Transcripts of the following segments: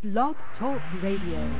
Blog Talk Radio.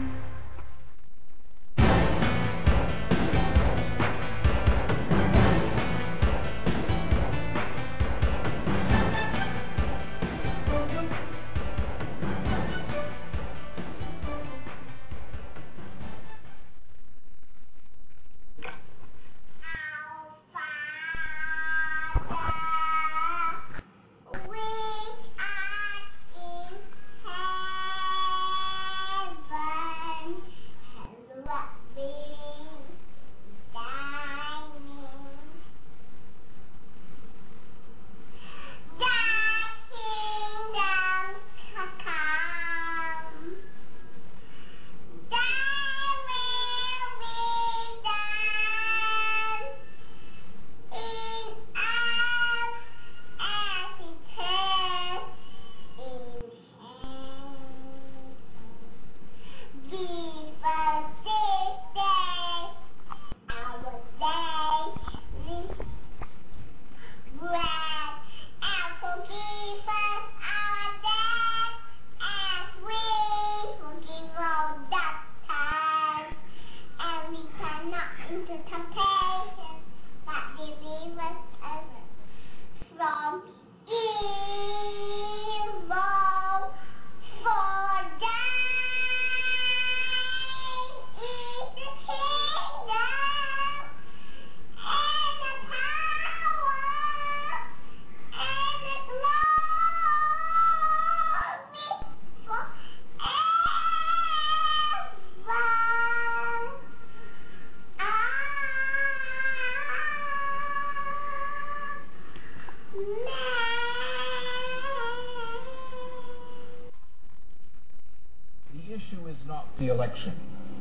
The election.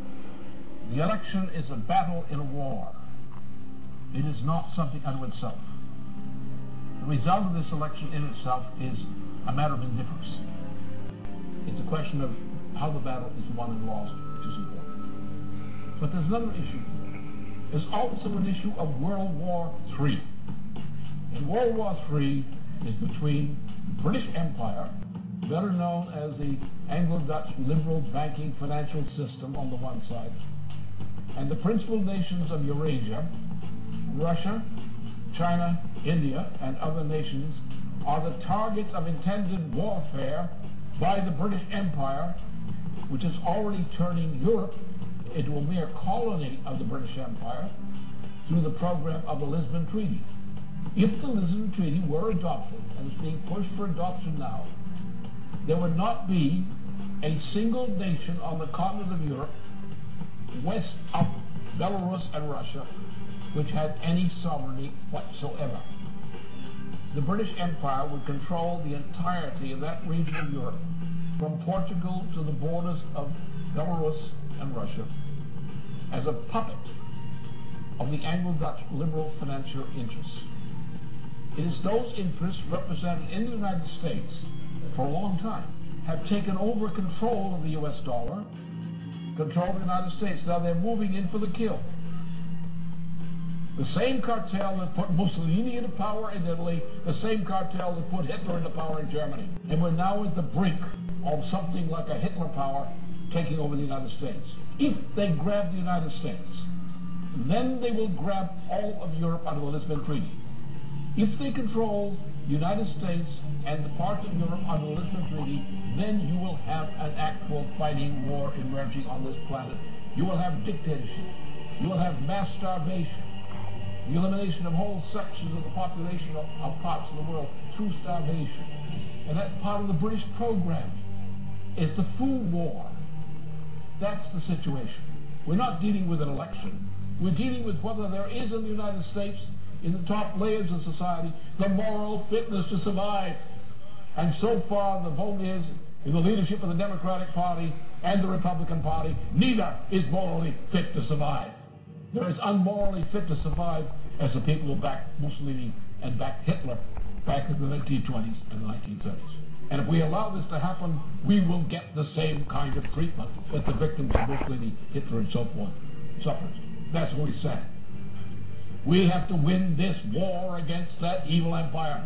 The election is a battle in a war. It is not something unto itself. The result of this election in itself is a matter of indifference. It's a question of how the battle is won and lost, which is important. But there's another issue. There's also an issue of World War III. And World War III is between the British Empire, better known as the Anglo-Dutch liberal banking financial system on the one side, and the principal nations of Eurasia, Russia, China, India, and other nations, are the targets of intended warfare by the British Empire, which is already turning Europe into a mere colony of the British Empire through the program of the Lisbon Treaty. If the Lisbon Treaty were adopted, and is being pushed for adoption now, there would not be a single nation on the continent of Europe, west of Belarus and Russia, which had any sovereignty whatsoever. The British Empire would control the entirety of that region of Europe, from Portugal to the borders of Belarus and Russia, as a puppet of the Anglo-Dutch liberal financial interests. It is those interests represented in the United States for a long time have taken over control of the U.S. dollar, control of the United States. Now they're moving in for the kill. The same cartel that put Mussolini into power in Italy, the same cartel that put Hitler into power in Germany. And we're now at the brink of something like a Hitler power taking over the United States. If they grab the United States, then they will grab all of Europe under the Lisbon Treaty. If they control the United States and the parts of Europe under the Lisbon Treaty, then you will have an actual fighting war emerging on this planet. You will have dictatorship. You will have mass starvation. The elimination of whole sections of the population of parts of the world through starvation. And that's part of the British program. It's the food war. That's the situation. We're not dealing with an election. We're dealing with whether there is in the United States, in the top layers of society, the moral fitness to survive. And so far, the vote is in the leadership of the Democratic Party and the Republican Party. Neither is morally fit to survive. They're as unmorally fit to survive as the people who backed Mussolini and backed Hitler back in the 1920s and 1930s. And if we allow this to happen, we will get the same kind of treatment that the victims of Mussolini, Hitler, and so forth suffered. That's what we said. We have to win this war against that evil empire.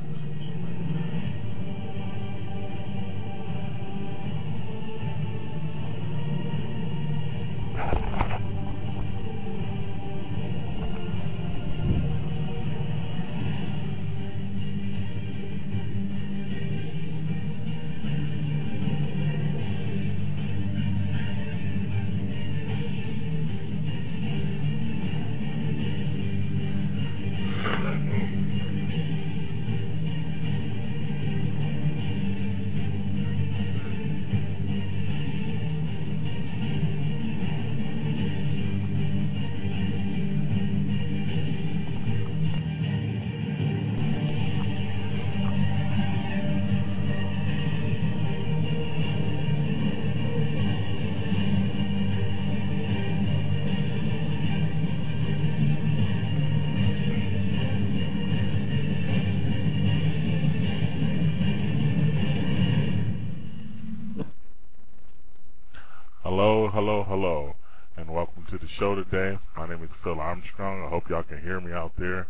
Hello, hello, hello, and welcome to the show today. My name is Phil Armstrong. I hope y'all can hear me out there.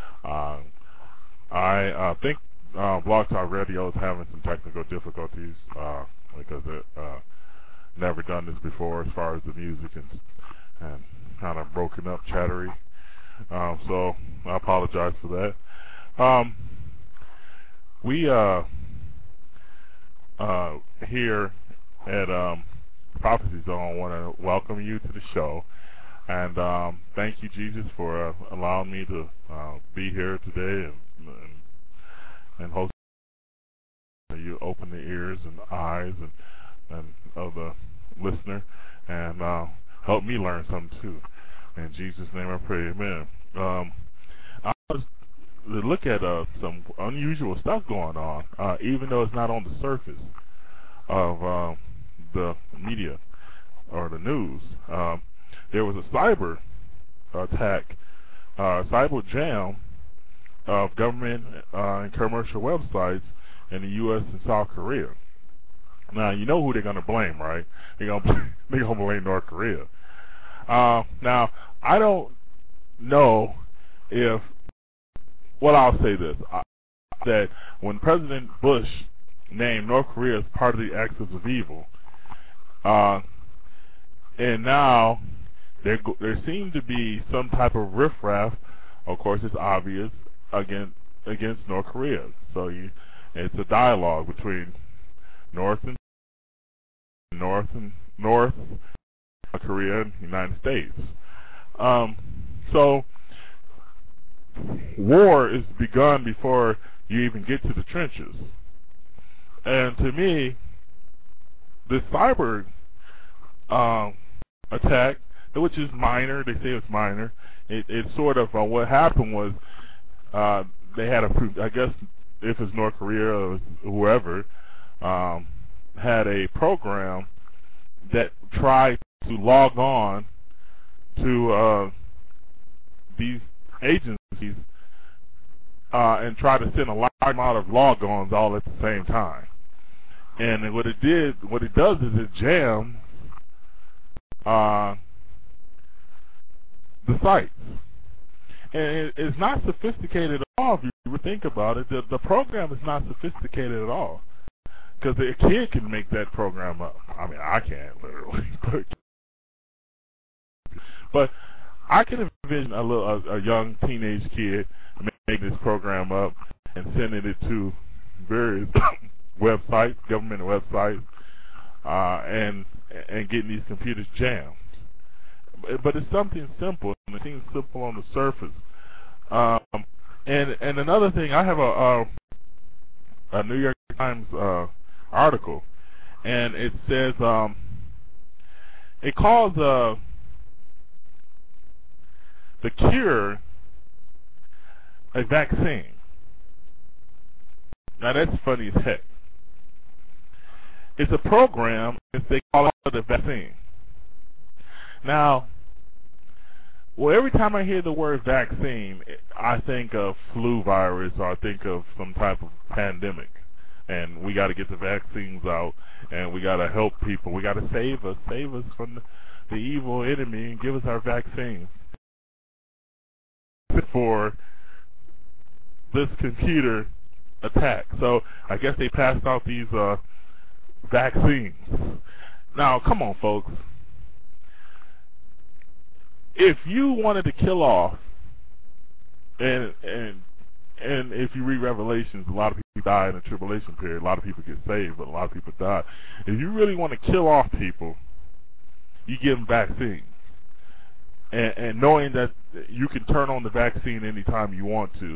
I think Blog Talk Radio is having some technical difficulties because it never done this before as far as the music and kind of broken up, chattery. So I apologize for that. We here at Prophecy Zone want to welcome you to the show, and thank you, Jesus, for allowing me to be here today and host you. Open the ears and eyes and of the listener, and help me learn something too. In Jesus' name I pray, amen. I was to look at some unusual stuff going on, even though it's not on the surface of the media or the news. There was a cyber attack, cyber jam of government and commercial websites in the U.S. and South Korea. Now, you know who they're going to blame, right? They're going to blame North Korea. Now, I don't know if, well, I'll say this, that when President Bush named North Korea as part of the axis of evil, and now there seems to be some type of riffraff, of course it's obvious, against North Korea. So it's a dialogue between North Korea and the United States. So war is begun before you even get to the trenches. And to me, this cyber attack, which is minor, they say it's minor, it's sort of what happened was they had I guess if it's North Korea or whoever, had a program that tried to log on to these agencies and try to send a large amount of logons all at the same time. And what it does is it jams the sites. And it's not sophisticated at all if you think about it. The program is not sophisticated at all. Because a kid can make that program up. I mean, I can't, literally. But I can envision a young teenage kid making this program up and sending it to various websites, government websites, and getting these computers jammed. But it's something simple, and it seems simple on the surface. And another thing, I have a New York Times article, and it says it calls the cure a vaccine. Now that's funny as heck. It's a program, if they call it a vaccine. Now, well, every time I hear the word vaccine, I think of flu virus, or I think of some type of pandemic. And we got to get the vaccines out, and we got to help people. We got to save us from the evil enemy, and give us our vaccines for this computer attack. So I guess they passed out these vaccines. Now, come on, folks. If you wanted to kill off, and if you read Revelations, a lot of people die in the tribulation period. A lot of people get saved, but a lot of people die. If you really want to kill off people, you give them vaccines. And knowing that you can turn on the vaccine anytime you want to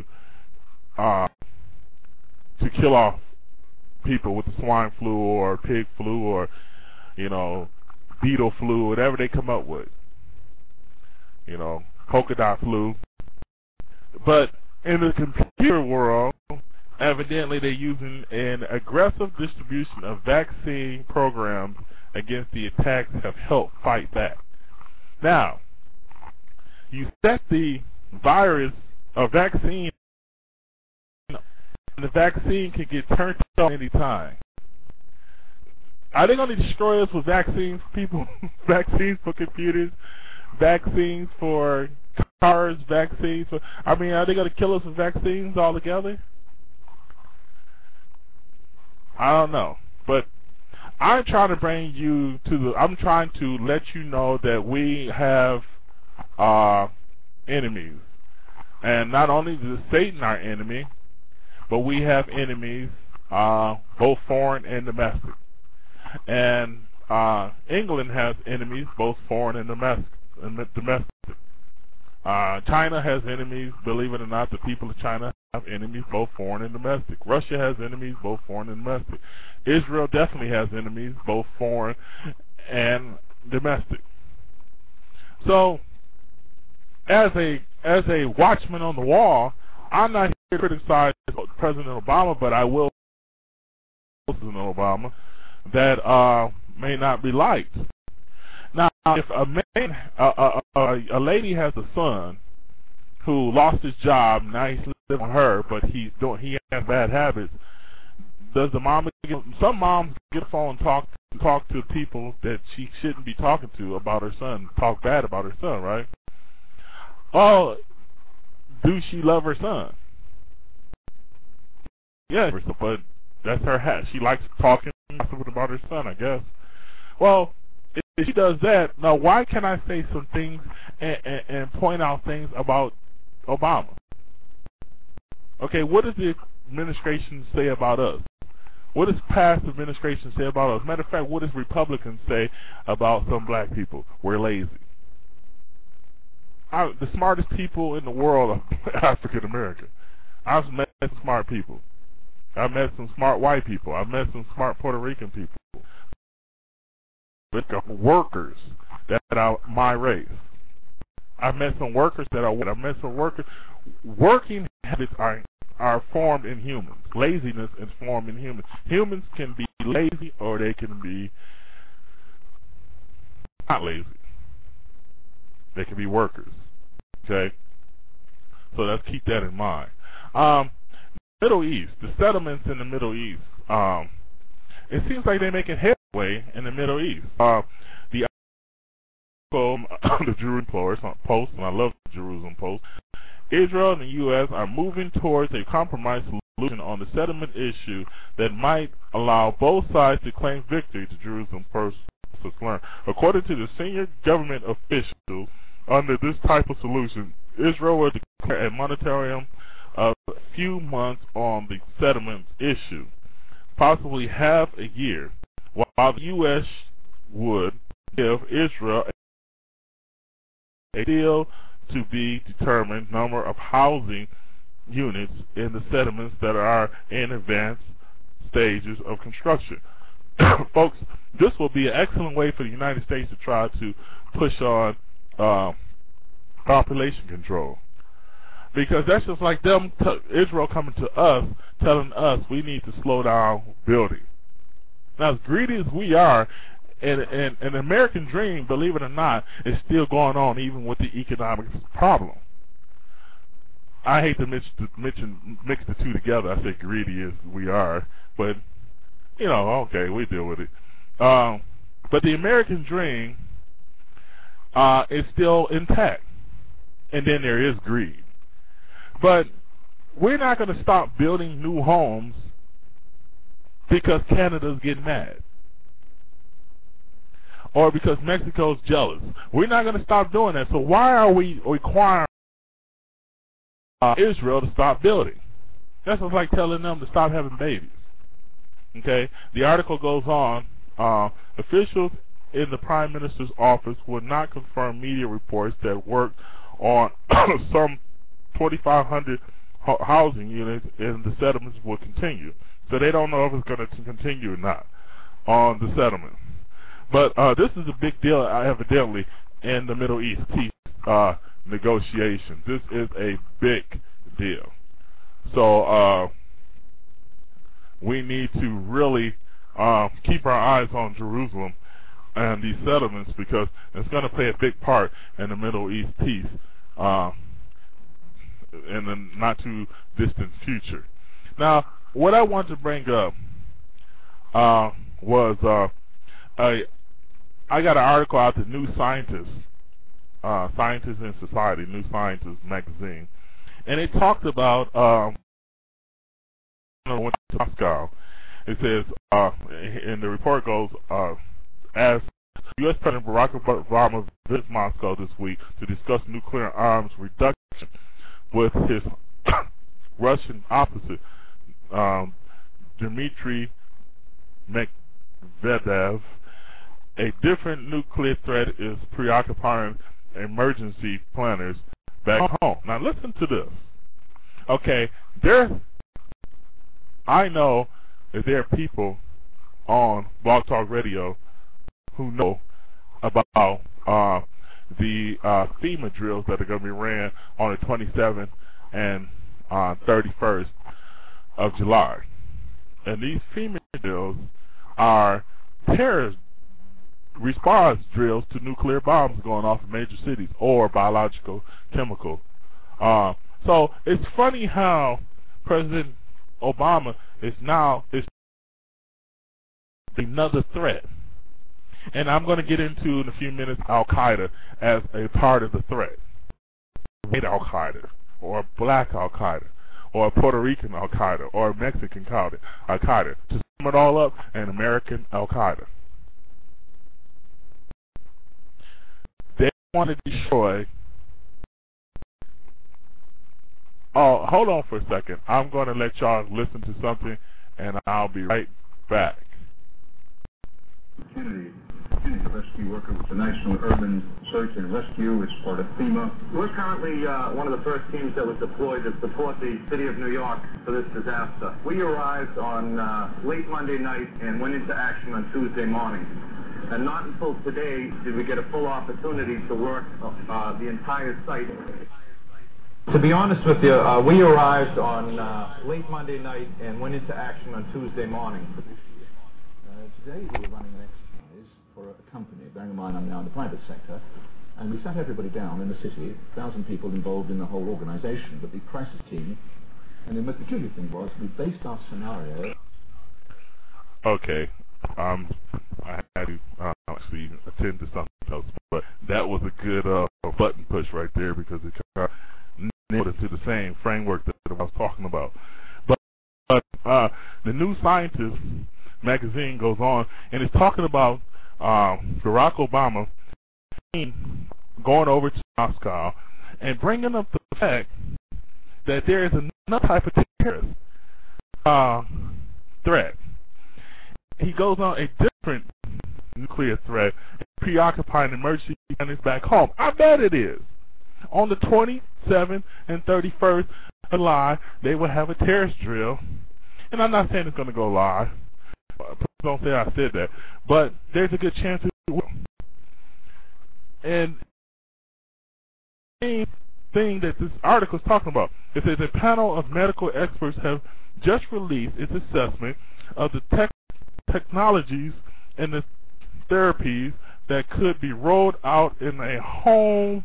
kill off people with the swine flu or pig flu or, beetle flu, whatever they come up with. Polka dot flu. But in the computer world, evidently they're using an aggressive distribution of vaccine programs against the attacks have helped fight back. Now, you set the virus or vaccine, and the vaccine can get turned on any time. Are they going to destroy us with vaccines, people? Vaccines for computers, vaccines for cars, vaccines for... I mean, are they going to kill us with vaccines altogether? I don't know. But I'm trying to bring you to the... I'm trying to let you know that we have enemies. And not only is Satan our enemy, but we have enemies, both foreign and domestic. And England has enemies, both foreign and domestic. China has enemies. Believe it or not, the people of China have enemies, both foreign and domestic. Russia has enemies, both foreign and domestic. Israel definitely has enemies, both foreign and domestic. So, as a watchman on the wall, I'm not here to criticize President Obama, but I will President Obama that may not be liked. Now, if a lady has a son who lost his job, now he's living with her, but he has bad habits, does the mom some moms get a phone and talk to people that she shouldn't be talking to about her son, talk bad about her son, right? Oh, do she love her son? Yes, but that's her hat. She likes talking about her son, I guess. Well, if she does that, now why can't I say some things and point out things about Obama? Okay, what does the administration say about us? What does past administration say about us? Matter of fact, what does Republicans say about some black people? We're lazy. The smartest people in the world are African American. I've met some smart people. I've met some smart white people. I've met some smart Puerto Rican people. But workers that are my race. I've met some workers that are. I've met some workers. Working habits are formed in humans. Laziness is formed in humans. Humans can be lazy or they can be not lazy. They can be workers. Okay? So let's keep that in mind. Middle East, the settlements in the Middle East, it seems like they're making headway in the Middle East. The Jerusalem Post, and I love the Jerusalem Post, Israel and the U.S. are moving towards a compromise solution on the settlement issue that might allow both sides to claim victory, the Jerusalem Post learned. According to the senior government officials, under this type of solution, Israel will declare a moratorium of a few months on the settlements issue, possibly half a year, while the U.S. would give Israel a deal to be determined number of housing units in the settlements that are in advanced stages of construction. Folks, this will be an excellent way for the United States to try to push on population control. Because that's just like them, Israel coming to us, telling us we need to slow down building. Now, as greedy as we are, and an American dream, believe it or not, is still going on even with the economic problem. I hate to mix the two together. I say greedy as we are, but, you know, okay, we deal with it. But the American dream is still intact. And then there is greed. But we're not going to stop building new homes because Canada's getting mad. Or because Mexico's jealous. We're not going to stop doing that. So why are we requiring Israel to stop building? That's just like telling them to stop having babies. Okay? The article goes on. Officials in the Prime Minister's office would not confirm media reports that worked on some 2,500 housing units in the settlements will continue. So they don't know if it's going to continue or not on the settlements. But this is a big deal, evidently, in the Middle East peace negotiations. This is a big deal. So we need to really keep our eyes on Jerusalem and these settlements because it's going to play a big part in the Middle East peace in the not too distant future. Now, what I want to bring up was I got an article out to New Scientist, Scientists in Society, New Scientist magazine, and it talked about went to Moscow. It says, and the report goes, as U.S. President Barack Obama visits Moscow this week to discuss nuclear arms reduction with his Russian opposite, Dmitry Medvedev, a different nuclear threat is preoccupying emergency planners back home. Now listen to this. Okay, I know that there are people on Blog Talk Radio who know about the FEMA drills that are going to be ran on the 27th and 31st of July. And these FEMA drills are terrorist response drills to nuclear bombs going off in major cities or biological, chemical. So it's funny how President Obama is another threat. And I'm going to get into in a few minutes Al-Qaeda as a part of the threat. White Al-Qaeda, or black Al-Qaeda, or Puerto Rican Al-Qaeda, or Mexican Al-Qaeda. To sum it all up, an American Al-Qaeda. They want to destroy. Oh, hold on for a second. I'm going to let y'all listen to something, and I'll be right back. Kennedy, a rescue worker with the National Urban Search and Rescue, is part of FEMA. We're currently one of the first teams that was deployed to support the city of New York for this disaster. We arrived on late Monday night and went into action on Tuesday morning. And not until today did we get a full opportunity to work the entire site. To be honest with you, we arrived on late Monday night and went into action on Tuesday morning. Today we were running an exercise for a company. Bearing in mind I'm now in the private sector, and we sat everybody down in the city, 1,000 people involved in the whole organization, but the crisis team. And the most peculiar thing was we based our scenario. Okay, I had to actually attend to something else, but that was a good button push right there because it kind of nailed it to the same framework that I was talking about. But the New Scientist magazine goes on and it's talking about Barack Obama going over to Moscow and bringing up the fact that there is another type of terrorist threat. He goes on a different nuclear threat, preoccupying emergency planners back home. I bet it is. On the 27th and 31st of July, they will have a terrorist drill. And I'm not saying it's going to go live. Don't say I said that. But there's a good chance it will. And the main thing that this article is talking about is that a panel of medical experts have just released its assessment of the technologies and the therapies that could be rolled out in a home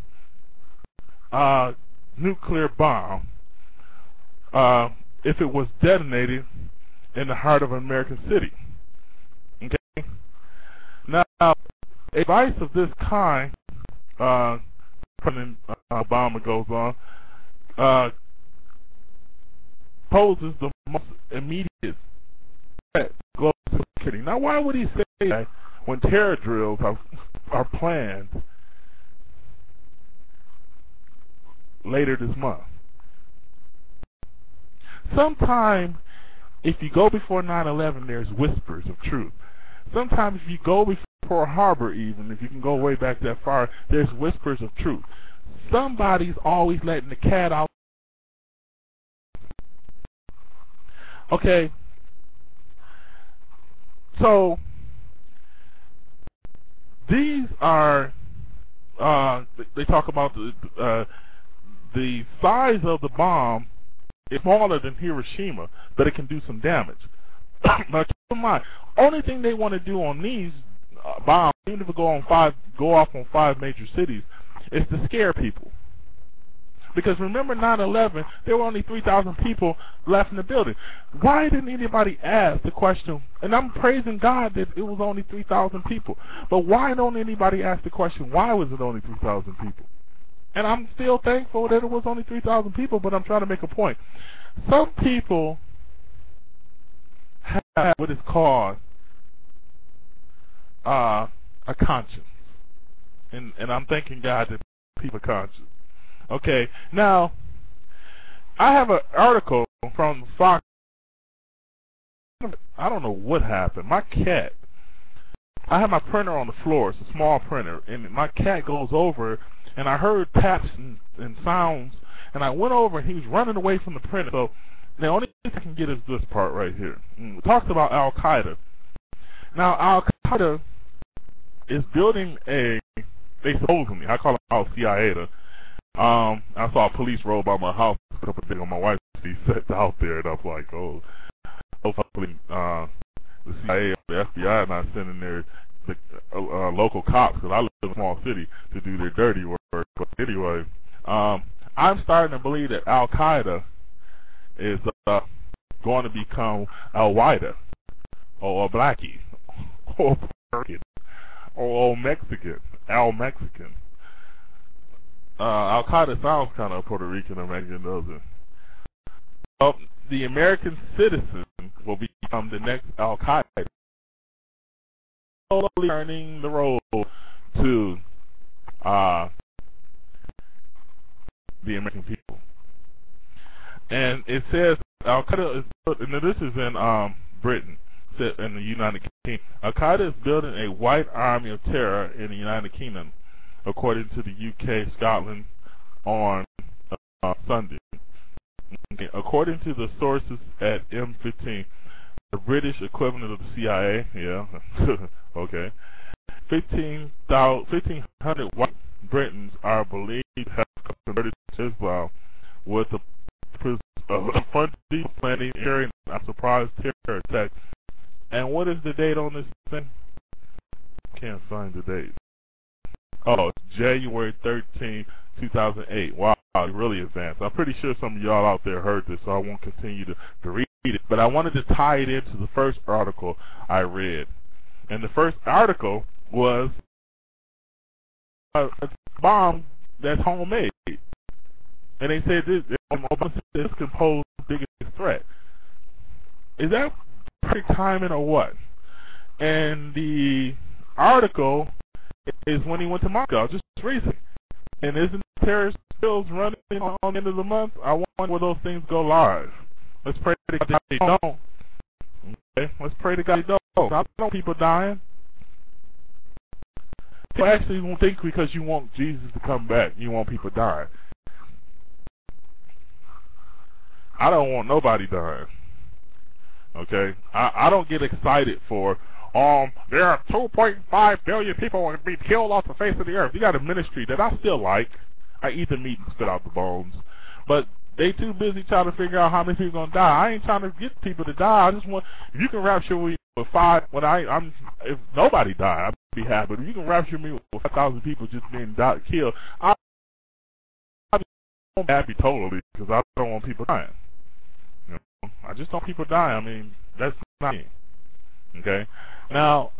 nuclear bomb if it was detonated in the heart of an American city. Okay. Now, advice of this kind, President Obama goes on, poses the most immediate threat to global security. Now, why would he say that when terror drills are planned later this month? Sometimes, if you go before 9/11, there's whispers of truth. Sometimes, if you go before Harbor, even if you can go way back that far, there's whispers of truth. Somebody's always letting the cat out. Okay. So these are they talk about the size of the bomb is smaller than Hiroshima, but it can do some damage. Now keep in mind, only thing they want to do on these bombs, even if it go off on 5 major cities, is to scare people. Because remember 9/11, there were only 3,000 people left in the building. Why didn't anybody ask the question? And I'm praising God that it was only 3,000 people. But why don't anybody ask the question, why was it only 3,000 people? And I'm still thankful that it was only 3,000 people, but I'm trying to make a point. Some people have what is called a conscience. And I'm thanking God that people are conscious. Okay, now, I have an article from Fox. I don't know what happened. My cat, I have my printer on the floor. It's a small printer. And my cat goes over, and I heard taps and sounds. And I went over, and he was running away from the printer. So the only thing I can get is this part right here. It talks about Al-Qaeda. Now, Al-Qaeda is building they supposedly, I call it Al-Qaeda. I saw a police roll by my house a couple of days ago. My wife, she sat out there, and I was like, oh, hopefully the CIA or the FBI not sending their local cops, because I live in a small city, to do their dirty work. But anyway, I'm starting to believe that Al-Qaeda is going to become Al-Qaeda, or Blackie, or American, or Mexican, Al-Mexican. Al-Qaeda sounds kind of Puerto Rican or Mexican, doesn't it? Well, the American citizen will become the next Al-Qaeda, slowly turning the road to the American people. And it says Al-Qaeda is, and this is in Britain, in the United Kingdom. Al-Qaeda is building a white army of terror in the United Kingdom, according to the UK, Scotland, on Sunday. Okay. According to the sources at M15, the British equivalent of the CIA, yeah, okay, 1,500 white Britons are believed to have converted to Islam with a funding, planning, carrying a surprise terror attack. And what is the date on this thing? Can't find the date. Oh, it's January 13, 2008. Wow, really advanced. I'm pretty sure some of y'all out there heard this, so I won't continue to read it. But I wanted to tie it into the first article I read. And the first article was a bomb that's homemade. And they said this could pose the biggest threat. Is that perfect timing or what? And the article is when he went to Moscow just recently. And isn't terrorist bills running on the end of the month? I wonder where those things go live. Let's pray to God they don't. Okay? Let's pray to God they don't. I don't want people dying. You actually won't think because you want Jesus to come back, you want people dying. I don't want nobody dying. Okay? I don't get excited for there are 2.5 billion people will be killed off the face of the earth. You got a ministry that I still like. I eat the meat and spit out the bones. But they too busy trying to figure out how many people are gonna die. I ain't trying to get people to die. I just want, if you can rapture me with 5, if nobody died, I'd be happy. But if you can rapture me with 5,000 people just being killed, I'll be happy totally, because I don't want people dying. You know? I just don't want people dying. I mean, that's not me. Okay. Now,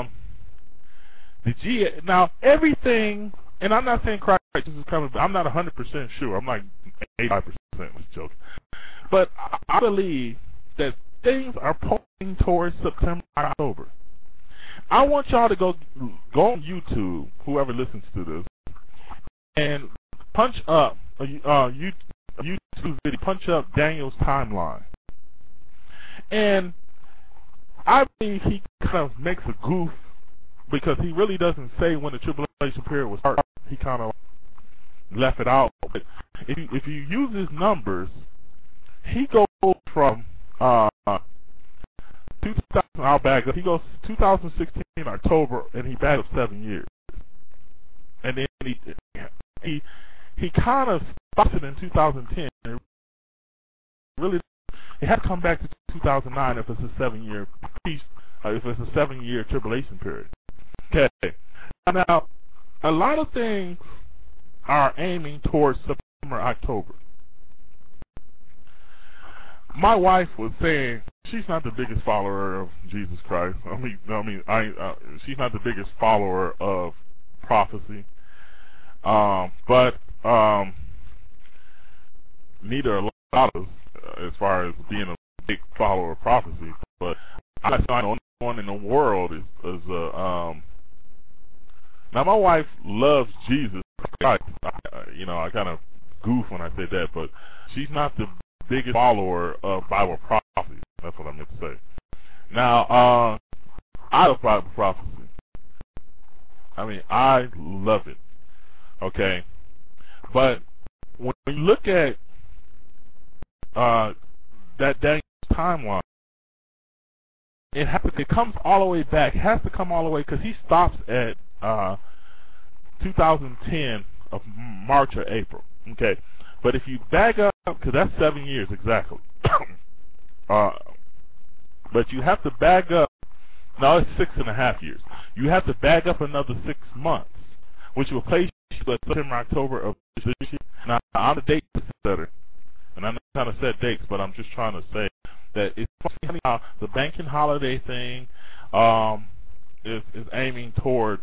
now everything, and I'm not saying Christ is coming, but I'm not 100% sure. I'm like 85%, was joking. But I believe that things are pointing towards September, October. I want y'all to go on YouTube, whoever listens to this, and punch up a YouTube video, punch up Daniel's timeline. And I believe he kind of makes a goof because he really doesn't say when the tribulation period was started. He kind of left it out. But if you use his numbers, he goes from 2000. I'll back up. He goes 2016 October, and he back up 7 years. And then he kind of stops it in 2010. And really, it had to come back to 2009 if it's a 7-year peace, if it's a 7-year tribulation period. Okay. Now, a lot of things are aiming towards October. My wife was saying she's not the biggest follower of Jesus Christ. She's not the biggest follower of prophecy. But neither a lot of us, as far as being a big follower of prophecy. But I find the only one in the world is now my wife loves Jesus Christ. I kind of goof when I say that, but she's not the biggest follower of Bible prophecy. That's what I meant to say. Now, I love Bible prophecy. I love it. Okay, but when you look at that Daniel timeline, it comes all the way back. It has to come all the way because he stops at 2010 of March or April. Okay, but if you back up, because that's 7 years exactly. But you have to back up. No, it's 6.5 years. You have to back up another 6 months, which will place you at September, October of this year. Now, I'm a date setter, and I know how to set dates, but I'm just trying to say that it's funny how the banking holiday thing is aiming towards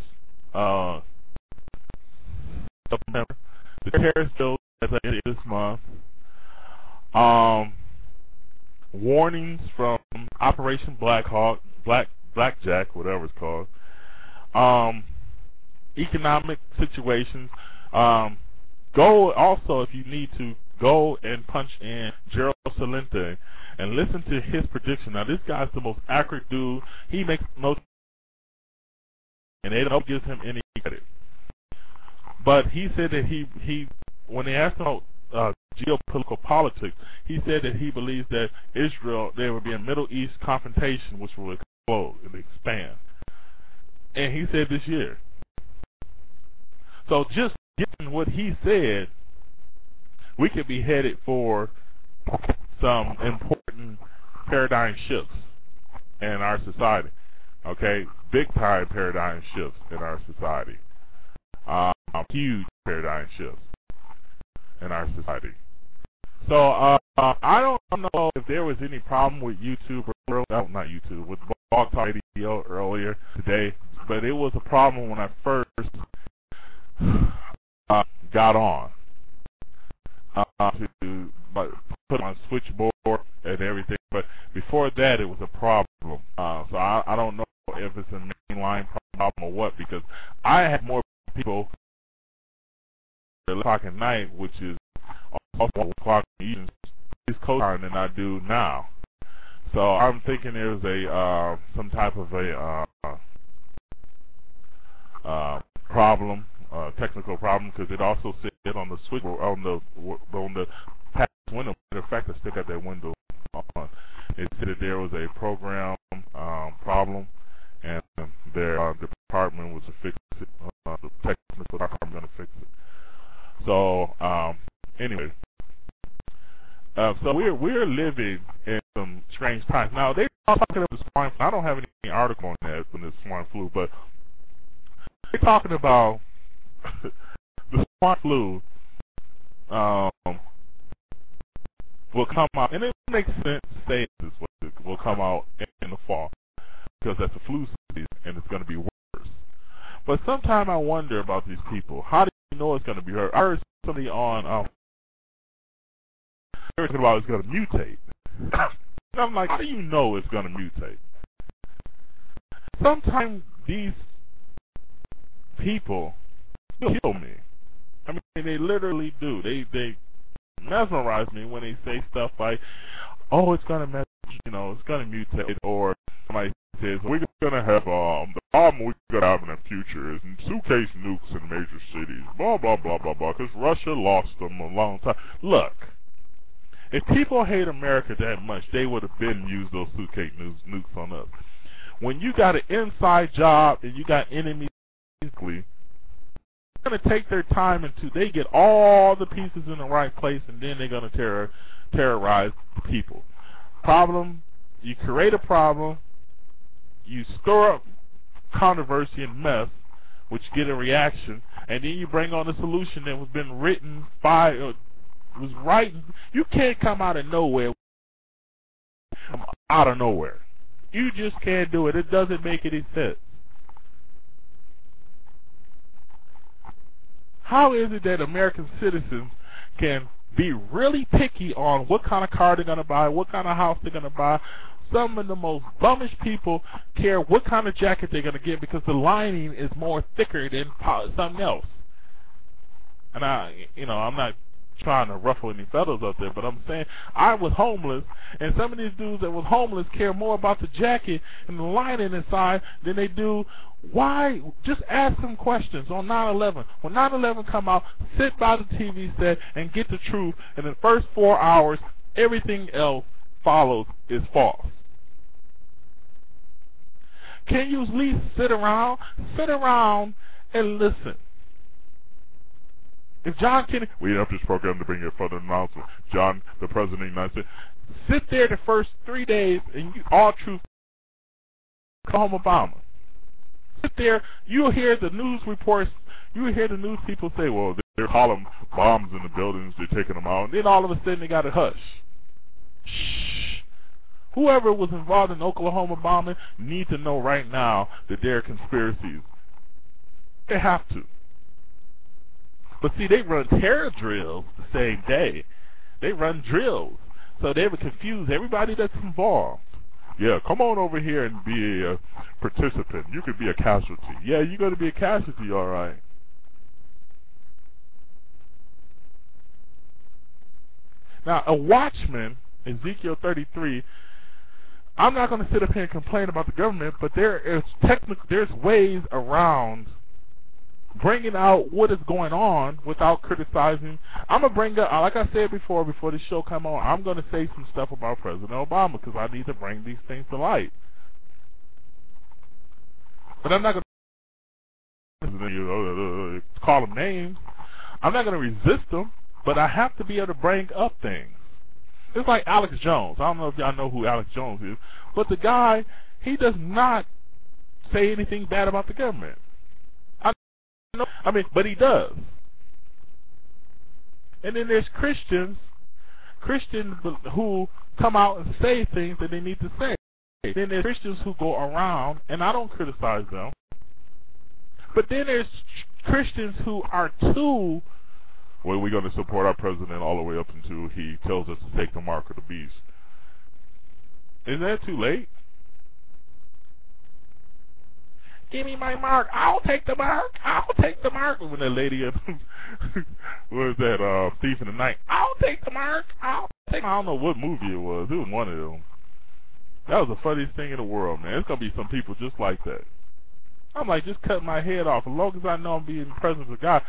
September. The tariffs bill at the end of this month. Warnings from Operation Blackjack, whatever it's called. Economic situations. Go also, if you need to, go and punch in Gerald Celente and listen to his prediction. Now, this guy's the most accurate dude. He makes no, and they don't give him any credit. But he said that he when they asked him about geopolitical politics, he said that he believes that Israel, there will be a Middle East confrontation which will explode and expand. And he said this year. So just given what he said, we could be headed for some important paradigm shifts in our society. Okay? Big time paradigm shifts in our society. Huge paradigm shifts in our society. So I don't know if there was any problem with YouTube with Blog Talk Radio earlier today, but it was a problem when I first got on to put on switchboard and everything. But before that, it was a problem. So I don't know if it's a mainline problem or what, because I had more people at 11 o'clock at night, which is also 1 o'clock in the East Coast time, than I do now. So I'm thinking there's a some type of a problem, technical problem, because it also said on the switchboard on the pass window. Matter of fact, I still got that window on. It said that there was a program problem, and their department was to fix it. The technical department going to fix it. So anyway, so we're living in some strange times. Now they are talking about the swine flu. I don't have any article on that from the swine flu, but they're talking about the swine flu will come out, and it makes sense to say this will come out in the fall, because that's the flu season and it's going to be worse. But sometimes I wonder about these people. How do you know it's going to be hurt? I heard somebody on they're talking about it's going to mutate. And I'm like, how do you know it's going to mutate? Sometimes these people kill me. I mean, they literally do. They mesmerize me when they say stuff like, "Oh, it's going to it's going to mutate," or somebody says, "We're going to have the problem we're going to have in the future is suitcase nukes in major cities, blah blah blah blah blah, because Russia lost them a long time." Look, if people hate America that much, they would have been used those suitcase nukes on us. When you got an inside job and you got enemies, they're going to take their time until they get all the pieces in the right place, and then they're going to terrorize the people. Problem, you create a problem, you stir up controversy and mess, which get a reaction, and then you bring on a solution that was been written It was right. You can't come out of nowhere. Out of nowhere. You just can't do it. It doesn't make any sense. How is it that American citizens can be really picky on what kind of car they're going to buy, what kind of house they're going to buy? Some of the most bummish people care what kind of jacket they're going to get because the lining is more thicker than something else. And I'm not trying to ruffle any feathers up there, but I'm saying I was homeless, and some of these dudes that was homeless care more about the jacket and the lining inside than they do. Why? Just ask them questions on 9/11. When 9/11 come out, sit by the TV set and get the truth. And in the first 4 hours, everything else follows is false. Can you at least sit around and listen? If John Kennedy, we interrupt this program to bring you a further announcement. John, the President of the United States, sit there the first 3 days and all truth, call him Obama. Sit there, you'll hear the news reports, you'll hear the news people say, well, they're calling bombs in the buildings, they're taking them out, and then all of a sudden they got to hush. Shh. Whoever was involved in Oklahoma bombing need to know right now that there are conspiracies. They have to. But see, they run terror drills the same day. They run drills. So they would confuse everybody that's involved. Yeah, come on over here and be a participant. You could be a casualty. Yeah, you're going to be a casualty, all right. Now, a watchman, Ezekiel 33, I'm not going to sit up here and complain about the government, but there's ways around bringing out what is going on without criticizing. I'm going to bring up, like I said before the show come on, I'm going to say some stuff about President Obama because I need to bring these things to light. But I'm not going to call them names. I'm not going to resist them, but I have to be able to bring up things. It's like Alex Jones. I don't know if y'all know who Alex Jones is, but the guy, he does not say anything bad about the government. But he does. And then there's Christians who come out and say things that they need to say. Then there's Christians who go around, and I don't criticize them. But then there's Christians who are too, well, we're going to support our president all the way up until he tells us to take the mark of the beast. Isn't that too late? Give me my mark. I'll take the mark. I'll take the mark. When that lady, what was that, Thief in the Night? I'll take the mark. I don't know what movie it was. It was one of them. That was the funniest thing in the world, man. It's going to be some people just like that. I'm like, just cut my head off. As long as I know I'm being in the presence of God.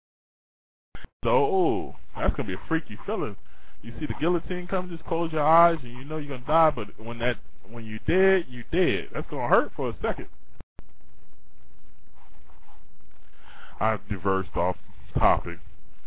So, that's going to be a freaky feeling. You see the guillotine come, just close your eyes, and you know you're going to die. But when you're dead, you're dead. That's going to hurt for a second. I've diverged off topic.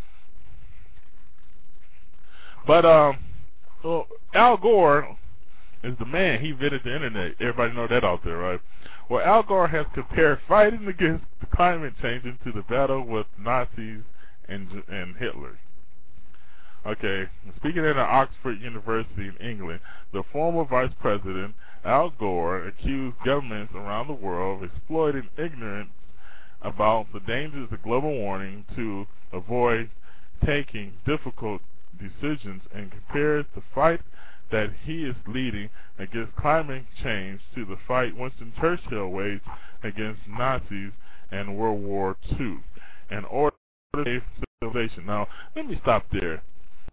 But Al Gore is the man. He invented the internet. Everybody know that out there, right? Well, Al Gore has compared fighting against climate change into the battle with Nazis and Hitler. Okay, speaking at Oxford University in England, the former vice president, Al Gore, accused governments around the world of exploiting ignorance about the dangers of global warming to avoid taking difficult decisions, and compares the fight that he is leading against climate change to the fight Winston Churchill waged against Nazis in World War II in order to save civilization. Now, let me stop there.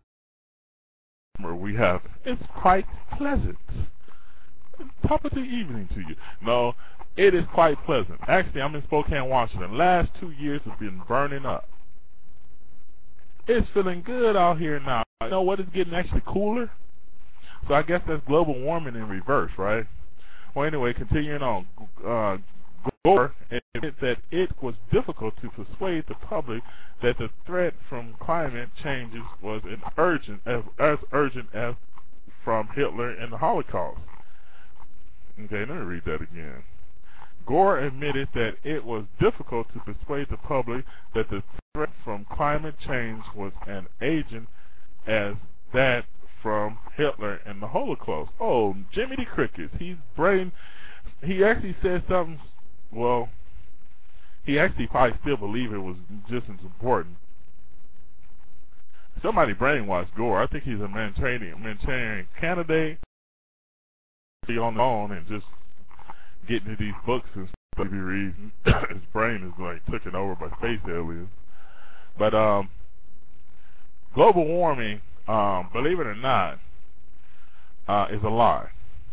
It's quite pleasant. Top of the evening to you. No, it is quite pleasant. Actually, I'm in Spokane, Washington. The last 2 years have been burning up. It's feeling good out here now. You know what is getting actually cooler? So I guess that's global warming in reverse, right? Well, anyway, continuing on. Gore admitted that it was difficult to persuade the public that the threat from climate changes was as urgent as from Hitler and the Holocaust. Okay, let me read that again. Gore admitted that it was difficult to persuade the public that the threat from climate change was as as that from Hitler and the Holocaust. Oh, Jimmy the Crickets. He actually said something. Well, he actually probably still believed it was just as important. Somebody brainwashed Gore. I think he's a Manchurian candidate. Be on the phone and just getting into these books and stuff he reads. His brain is like taken over by space aliens. But global warming, believe it or not, is a lie.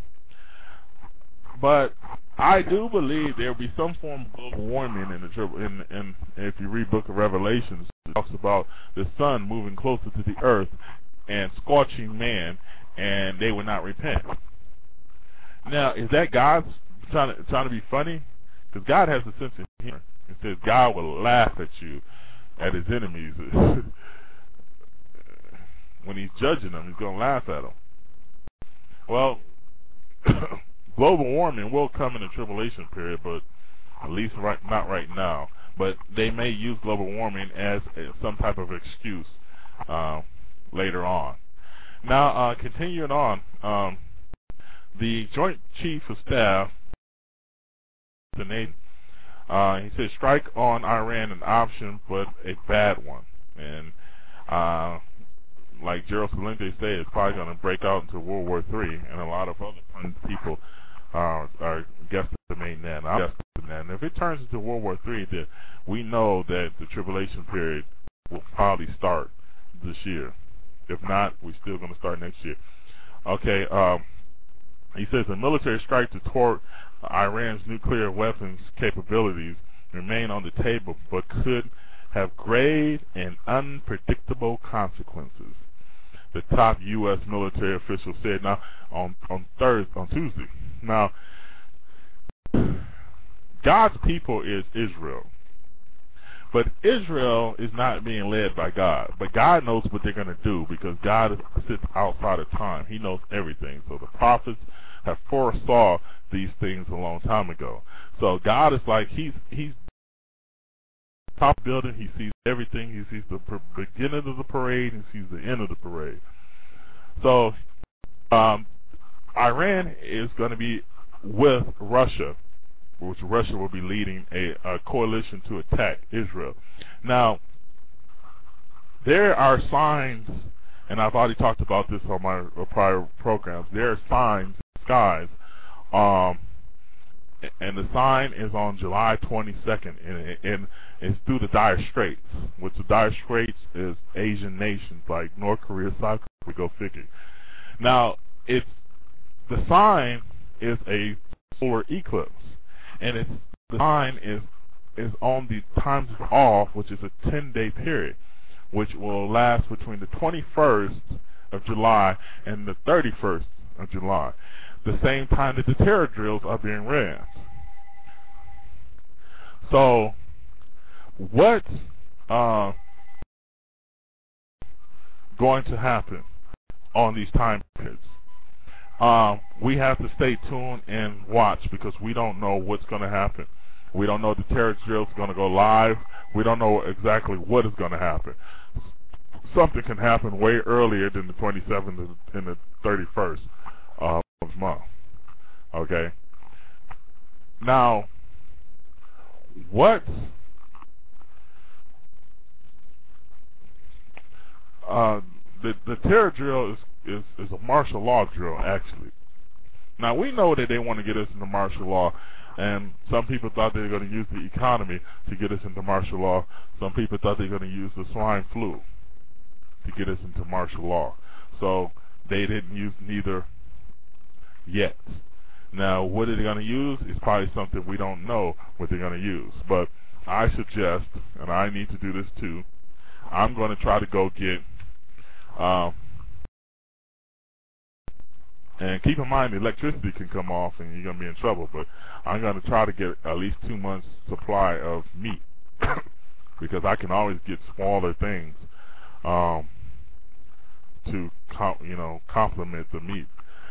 But I do believe there will be some form of global warming in if you read Book of Revelations, it talks about the sun moving closer to the earth and scorching man, and they will not repent. Now, is that God trying to be funny? Because God has a sense of humor. It says God will laugh at you, at his enemies. When he's judging them, he's going to laugh at them. Well, global warming will come in the tribulation period, but at least not right now. But they may use global warming as some type of excuse later on. Now, continuing on, the Joint Chief of Staff, he said, strike on Iran an option, but a bad one. And like Gerald Celente said, it's probably going to break out into World War III, and a lot of other people are guesstimating that. I'm guesstimating that. And if it turns into World War III, then we know that the tribulation period will probably start this year. If not, we're still going to start next year. Okay, he says a military strike to thwart Iran's nuclear weapons capabilities remain on the table, but could have grave and unpredictable consequences. The top U.S. military official said now on Tuesday. Now, God's people is Israel, but Israel is not being led by God. But God knows what they're going to do because God sits outside of time. He knows everything. So the prophets have foresaw these things a long time ago. So God is like he's top building. He sees everything. He sees the beginning of the parade and sees the end of the parade. So Iran is going to be with Russia, which Russia will be leading a coalition to attack Israel. Now, there are signs, and I've already talked about this on my prior programs, there are signs in the skies, and the sign is on July 22nd, and it's through the Dire Straits, which the Dire Straits is Asian nations like North Korea, South Korea, we go figure. Now, the sign is a solar eclipse, and the sign is on the times off, which is a 10-day period, which will last between the 21st of July and the 31st of July, the same time that the terror drills are being ran. So, what's going to happen on these time periods? We have to stay tuned and watch because we don't know what's going to happen. We don't know if the terror drill is going to go live. We don't know exactly what is going to happen. Something can happen way earlier than the 27th and the 31st of the month. Okay? Now, what the terror drill is a martial law drill, actually. Now, we know that they want to get us into martial law, and some people thought they were going to use the economy to get us into martial law. Some people thought they were going to use the swine flu to get us into martial law. So they didn't use neither yet. Now, what are they going to use is probably something we don't know what they're going to use. But I suggest, and I need to do this too, I'm going to try to go get, and keep in mind the electricity can come off and you're going to be in trouble, but I'm going to try to get at least 2 months supply of meat because I can always get smaller things to complement the meat.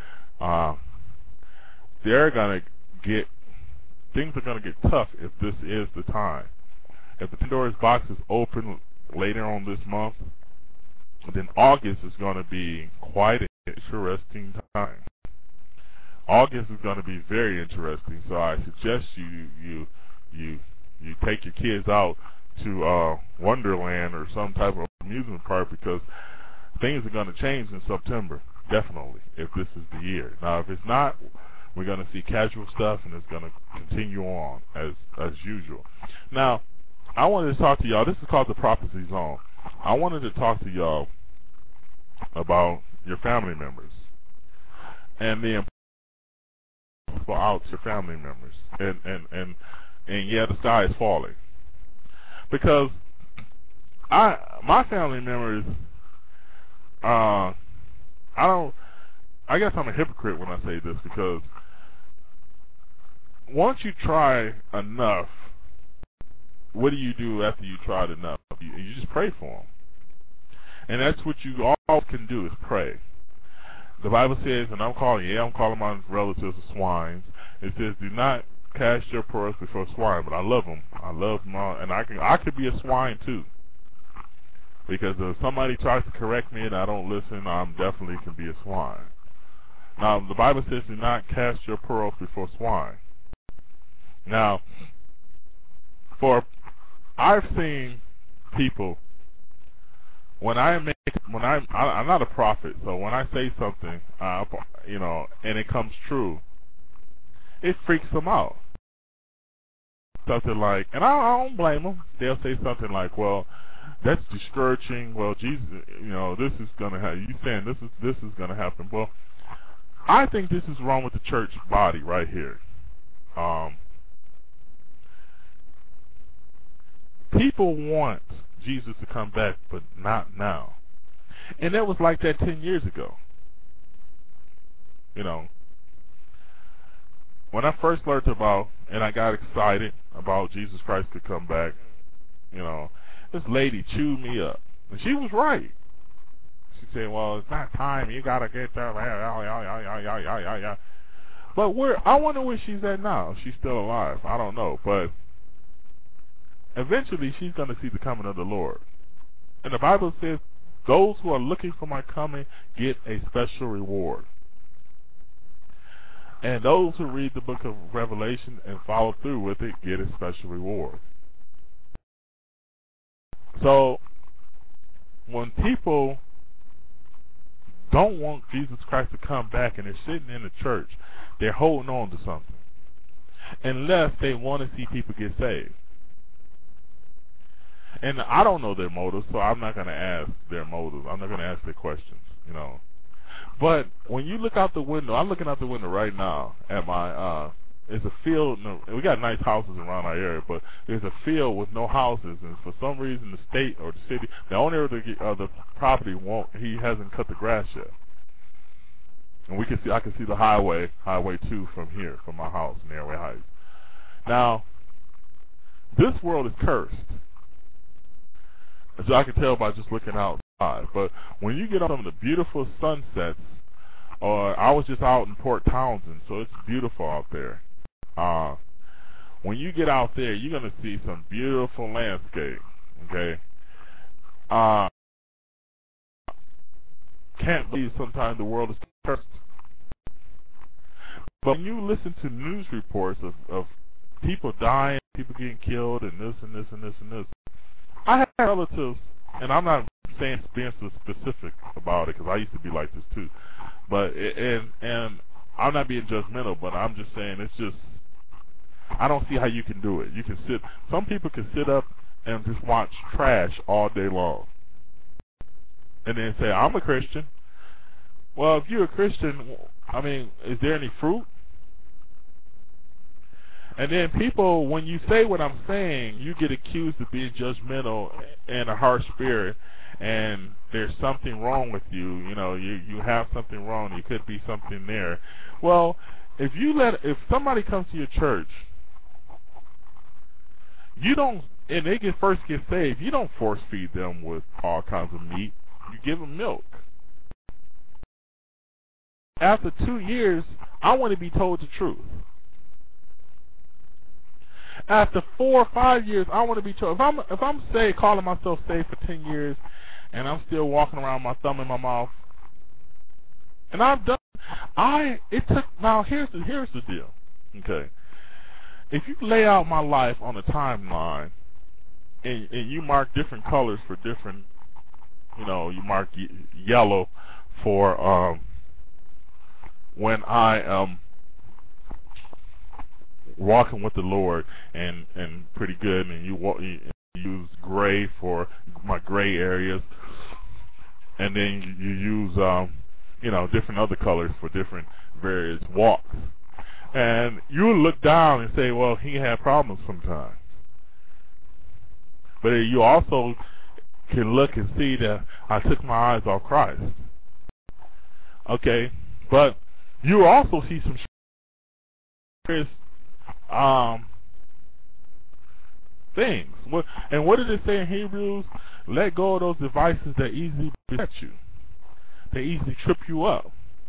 They're going to get, things are going to get tough if this is the time. If the Pandora's box is open later on this month, then August is going to be quite an interesting time. August is going to be very interesting, so I suggest you take your kids out to Wonderland or some type of amusement park, because things are going to change in September, definitely, if this is the year. Now, if it's not, we're going to see casual stuff, and it's going to continue on as usual. Now, I wanted to talk to y'all. This is called the Prophecy Zone. I wanted to talk to y'all about your family members and the importance out to your family members. And yeah, the sky is falling. Because my family members, I guess I'm a hypocrite when I say this, because once you try enough, what do you do after you tried enough? You just pray for them. And that's what you all can do, is pray. The Bible says, and I'm calling my relatives swines. It says, do not cast your pearls before swine. But I love them. I love them all. And I could be a swine too. Because if somebody tries to correct me and I don't listen, I definitely can be a swine. Now, the Bible says, do not cast your pearls before swine. Now, I've seen people, I'm not a prophet, so when I say something, and it comes true, it freaks them out. Something like, and I don't blame them. They'll say something like, well, that's discouraging. Well, Jesus, this is going to happen. You saying this is going to happen. Well, I think this is wrong with the church body right here. People want Jesus to come back, but not now. And that was like that 10 years ago. When I first learned about, and I got excited about Jesus Christ could come back, this lady chewed me up. And she was right. She said, well, it's not time. You got to get there. But I wonder where she's at now. If she's still alive. I don't know. But eventually she's going to see the coming of the Lord. And the Bible says, those who are looking for my coming get a special reward. And those who read the book of Revelation and follow through with it get a special reward. So, when people don't want Jesus Christ to come back and they're sitting in the church, they're holding on to something. Unless they want to see people get saved. And I don't know their motives, so I'm not going to ask their motives. I'm not going to ask their questions, But when you look out the window, I'm looking out the window right now at my, it's a field. We got nice houses around our area, but there's a field with no houses, and for some reason the state or the city, the owner of the property he hasn't cut the grass yet. And I can see the Highway 2 from here, from my house in Airway Heights. Now, this world is cursed. As I can tell by just looking outside. But when you get on some of the beautiful sunsets, or I was just out in Port Townsend, so it's beautiful out there. When you get out there, you're going to see some beautiful landscape. Okay. Can't believe sometimes the world is cursed. But when you listen to news reports of people dying, people getting killed, and this and this and this and this, I have relatives, and I'm not saying being so specific about it because I used to be like this too. But and I'm not being judgmental, but I'm just saying it's just I don't see how you can do it. You can sit. Some people can sit up and just watch trash all day long, and then say I'm a Christian. Well, if you're a Christian, I mean, is there any fruit? And then people, when you say what I'm saying, you get accused of being judgmental and a harsh spirit, and there's something wrong with you. You have something wrong. There could be something there. Well, if somebody comes to your church, you don't, and they first get saved, you don't force feed them with all kinds of meat. You give them milk. After 2 years, I want to be told the truth. After 4 or 5 years, I want to be told. If I'm calling myself saved for 10 years, and I'm still walking around with my thumb in my mouth. And now here's the deal. Okay. If you lay out my life on a timeline and you mark different colors for different, you mark yellow for when I am walking with the Lord and pretty good, and you use gray for my gray areas, and then you use different other colors for different various walks. And you will look down and say, well, he had problems sometimes. But you also can look and see that I took my eyes off Christ. Okay? But you also see some things. And what did it say in Hebrews? Let go of those devices that easily beset you. They easily trip you up.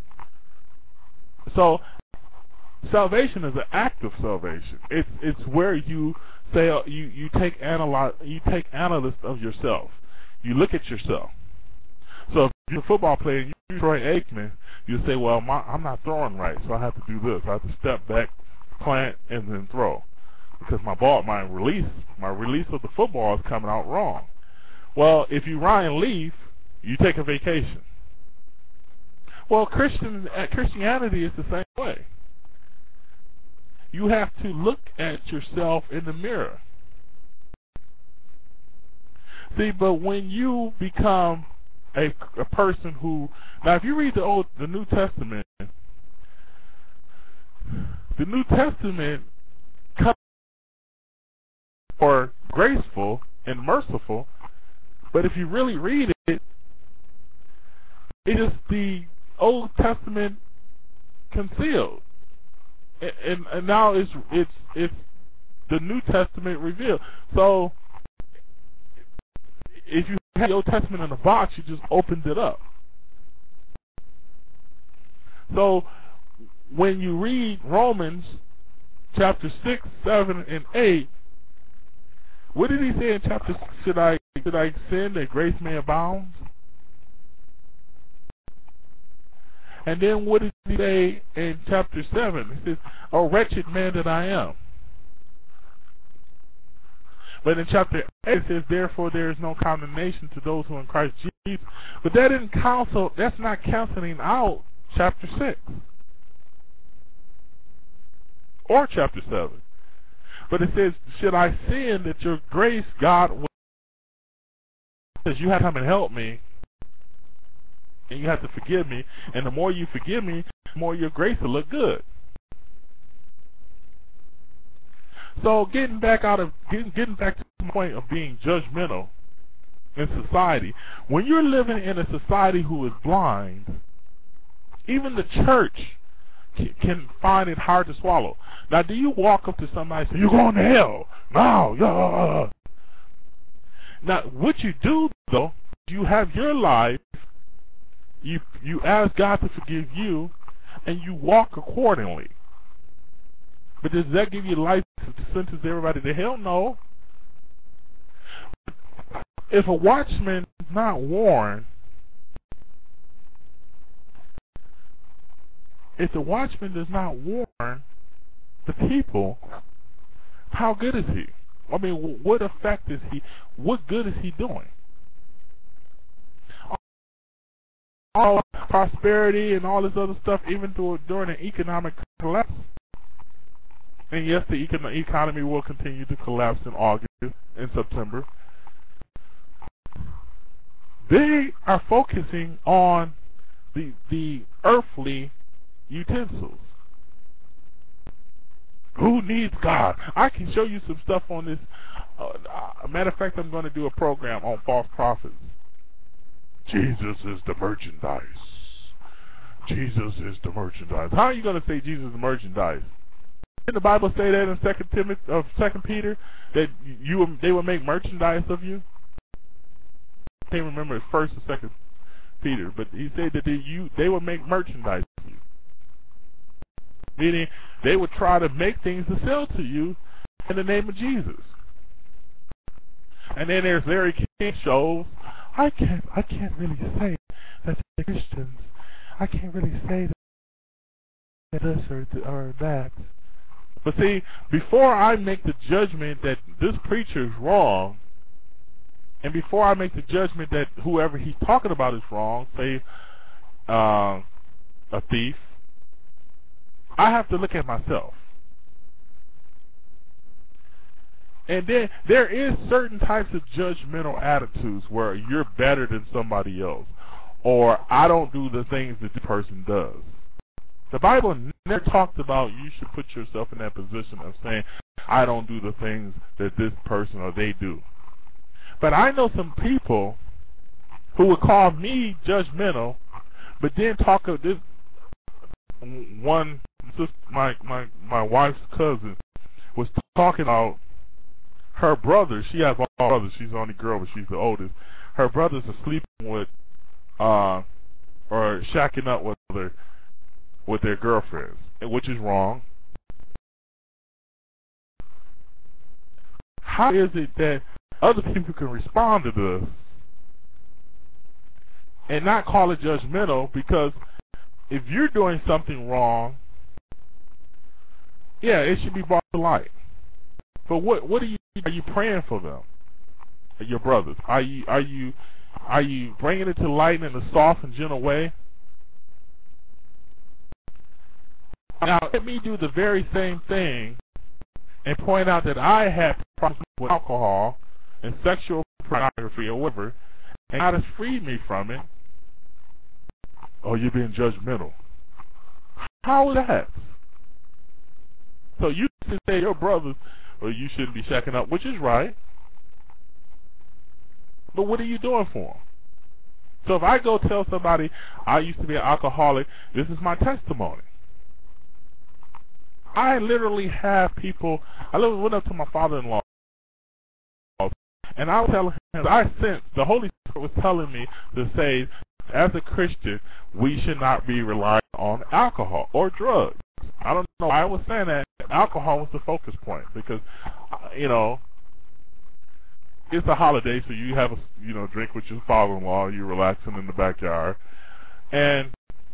So salvation is an act of salvation. It's where you say you take analysis of yourself. You look at yourself. So if you're a football player and you're Troy Aikman, you say, well, I'm not throwing right, so I have to do this. I have to step back, plant, and then throw, because my release of the football is coming out wrong. Well, if you Ryan Leaf, you take a vacation. Well, Christianity is the same way. You have to look at yourself in the mirror. See, but when you become a person who, now if you read the New Testament comes for graceful and merciful, but if you really read it, it is the Old Testament concealed, and now it's the New Testament revealed. So if you had the Old Testament in a box, you just opened it up. So when you read Romans chapter 6, 7, and 8, what did he say in chapter 6? Should I sin that grace may abound? And then what did he say in chapter 7? He says, "O wretched man that I am." But in chapter 8 it says, "Therefore there is no condemnation to those who are in Christ Jesus." But that's not canceling out chapter 6 or chapter 7. But it says, "Should I sin that your grace, God, says you have to come and help me, and you have to forgive me, and the more you forgive me, the more your grace will look good." So getting back to the point of being judgmental in society, when you're living in a society who is blind, even the church can find it hard to swallow. Now, do you walk up to somebody and say, "You're going to hell"? No, yeah. Now, what you do, though, you have your life, you ask God to forgive you, and you walk accordingly. But does that give you license to sentence everybody to hell? No. If a watchman is not warned, if the watchman does not warn the people, how good is he? I mean, what effect is he? What good is he doing? All prosperity and all this other stuff, even during an economic collapse. And yes, the economy will continue to collapse in August and September. They are focusing on the earthly utensils. Who needs God? I can show you some stuff on this. Matter of fact, I'm going to do a program on false prophets. Jesus is the merchandise. Jesus is the merchandise. How are you going to say Jesus is the merchandise? Didn't the Bible say that in 2 Peter that they will make merchandise of you? I can't remember it's 1st or 2 Peter, but he said that they will make merchandise of you. Meaning they would try to make things to sell to you in the name of Jesus. And then there's Larry King shows I can't really say that they're Christians. I can't really say that this or that. But see, before I make the judgment that this preacher is wrong, and before I make the judgment that whoever he's talking about is wrong, say a thief, I have to look at myself. And then there is certain types of judgmental attitudes where you're better than somebody else, or I don't do the things that the person does. The Bible never talks about you should put yourself in that position of saying, I don't do the things that this person or they do. But I know some people who would call me judgmental, but then talk of this one, my wife's cousin was talking about her brother. She has all brothers. She's the only girl, but she's the oldest. Her brothers are sleeping with, or shacking up with their girlfriends, which is wrong. How is it that other people can respond to this and not call it judgmental? Because if you're doing something wrong, yeah, it should be brought to light. But what are you praying for them, your brothers? Are you bringing it to light in a soft and gentle way? Now, let me do the very same thing and point out that I had problems with alcohol and sexual pornography or whatever, and God has freed me from it. Oh, you're being judgmental. How is that? So you should say your brothers, or you shouldn't be shacking up, which is right. But what are you doing for them? So if I go tell somebody I used to be an alcoholic, this is my testimony. I literally have people. I went up to my father-in-law, and I was telling him, I sensed the Holy Spirit was telling me to say, as a Christian, we should not be relying on alcohol or drugs. I don't know why I was saying that. Alcohol was the focus point because, it's a holiday, so you have a drink with your father-in-law. You're relaxing in the backyard, and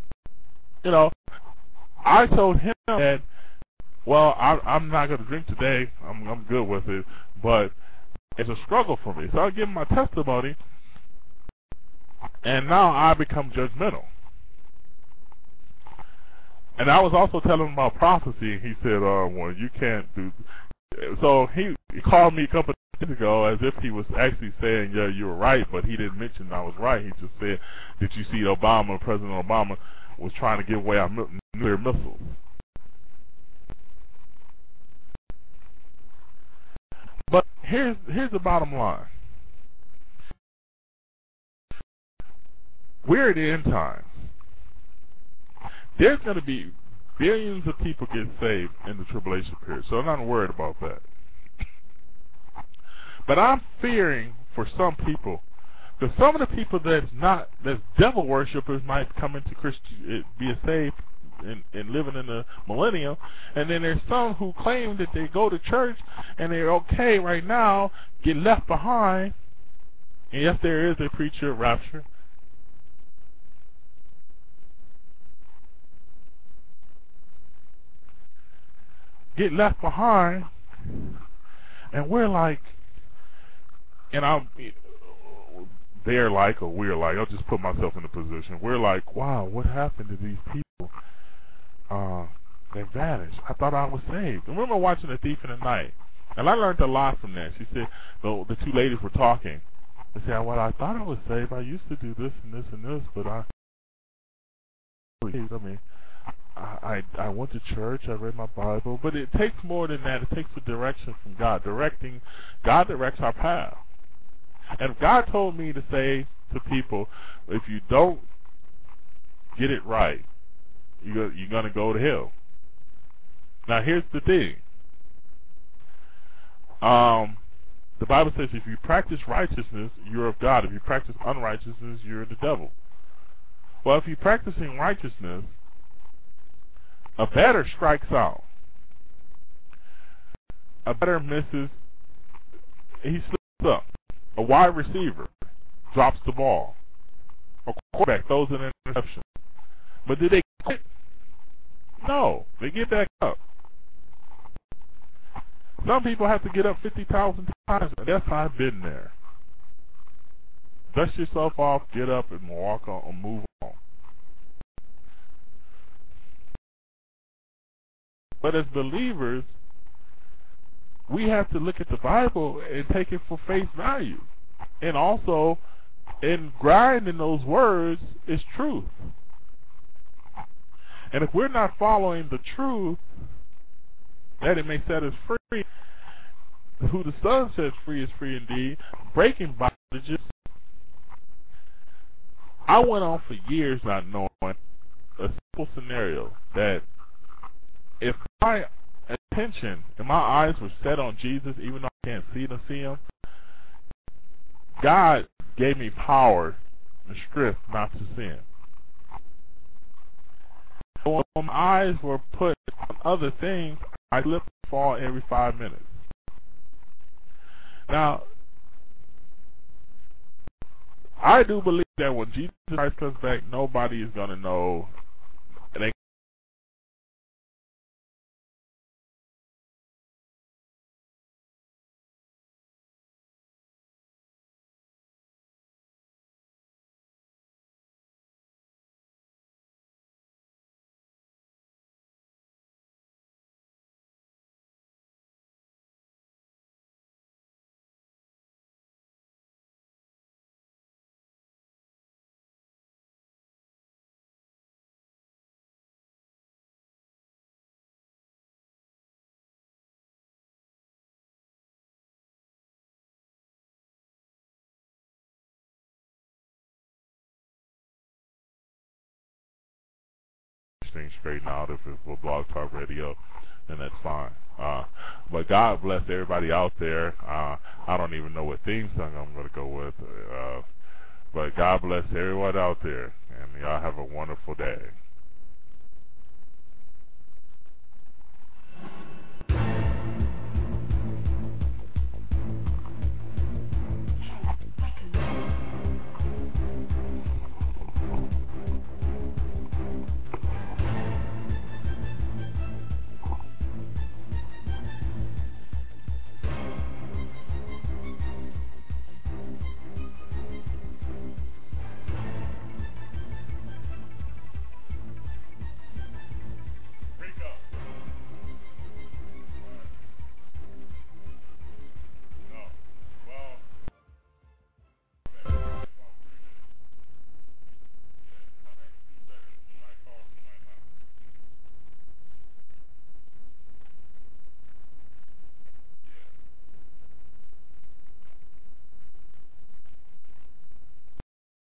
I told him that, well, I'm not going to drink today. I'm good with it, but it's a struggle for me. So I give him my testimony, and now I become judgmental. And I was also telling him about prophecy, and he said, well, you can't do. So he called me a couple of days ago as if he was actually saying, yeah, you were right, but he didn't mention I was right. He just said, did you see President Obama was trying to give away our nuclear missiles? But here's the bottom line. We're at the end times. There's going to be billions of people get saved in the tribulation period, so I'm not worried about that. But I'm fearing for some people, because some of the people that's devil worshippers might come into be saved and living in the millennium, and then there's some who claim that they go to church and they're okay right now, get left behind, and yes, there is a preacher rapture. Get left behind, and we're like, and they're like, or we're like, I'll just put myself in the position. We're like, wow, what happened to these people? They vanished. I thought I was saved. I remember watching A Thief in the Night, and I learned a lot from that. She said, the two ladies were talking. They said, well, I thought I was saved. I used to do this and this and this, but I went to church, I read my Bible, but it takes more than that. It takes the direction from God. God directs our path. And God told me to say to people, if you don't get it right, you're going to go to hell. Now here's the thing. The Bible says if you practice righteousness, you're of God. If you practice unrighteousness, you're the devil. Well, if you're practicing righteousness, a batter strikes out. A batter misses. He slips up. A wide receiver drops the ball. A quarterback throws an interception. But do they quit? No, they get back up. Some people have to get up 50,000 times, and that's how I've been there. Dust yourself off, get up, and walk on, or move on. But as believers, we have to look at the Bible and take it for face value. And also, in grinding those words is truth. And if we're not following the truth, that it may set us free, who the Son sets free is free indeed, breaking bondages. I went on for years not knowing a simple scenario that if my attention and my eyes were set on Jesus, even though I can't see him, God gave me power and strength not to sin. When my eyes were put on other things, I slip and fall every 5 minutes. Now, I do believe that when Jesus Christ comes back, nobody is going to know. Things straighten out. If it's for Blog Talk Radio, then that's fine. But God bless everybody out there. I don't even know what theme song I'm going to go with. But God bless everyone out there, and y'all have a wonderful day.